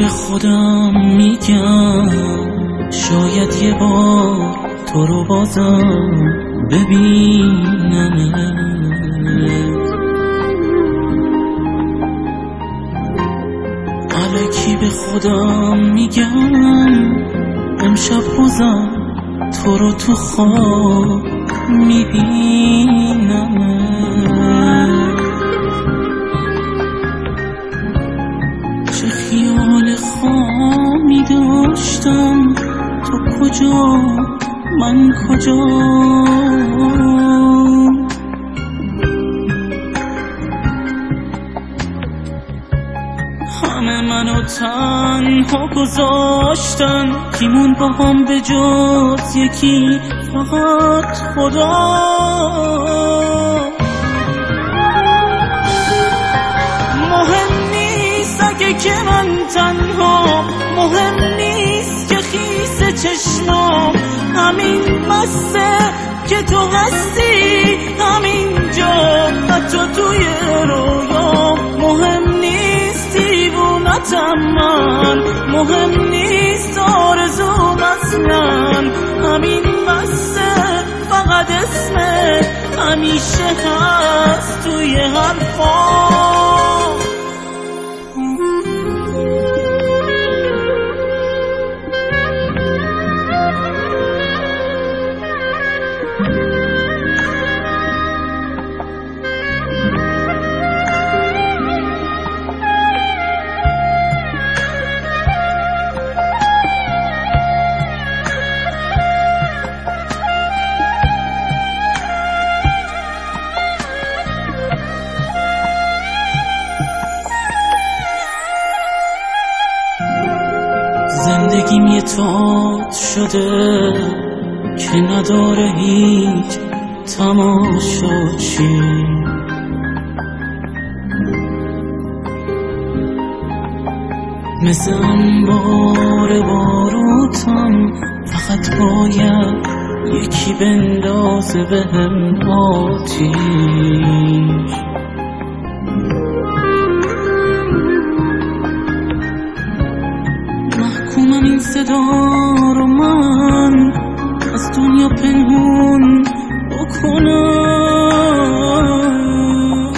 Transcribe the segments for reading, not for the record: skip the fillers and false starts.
به خودم میگم شاید یه بار تو رو بازم ببینم. الکی به خودم میگم امشب بازم تو رو تو خواب میبینم. چه خیال خامی داشتم، تو کجا من کجا؟ همه منو تنها گذاشتن، کیمون با هم به جز یکی فقط خدا. مهم نیست اگه که من تنها، مهم نیست که خیس چشمام، همین بسته که تو هستی همینجا، حتی توی رویام. مهم نیست دیوونتم من، مهم نیست آرزوم اصلا، همین بسته فقط اسمت همیشه هست توی حرفام. زندگیم یه تئاتر شده که نداره هیچ تماشاچی. مثل انبار باروتم، فقط باید یکی بندازه بهم آتیش. محکومم این صدا رو من از دنیا پنهون بکنم.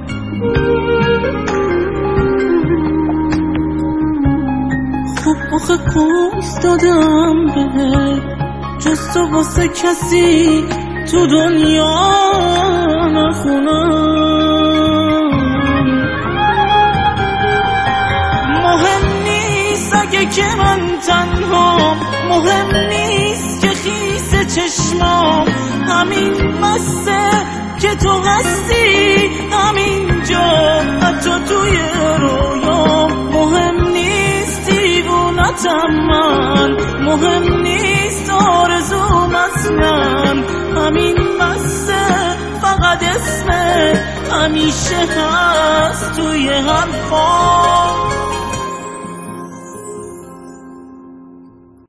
خب آخه قول دادم بهت جز تو واسه کسی تو دنیا نخونم. مهم نیست اگه که من تنها، مهم نیست که خیس چشمام، همین بسته که تو هستی همینجا، حتی توی رویام. مهم نیست دیوونتم من، مهم نیست آرزوم اصلا، همین بسته فقط اسمت همیشه هست توی حرفام.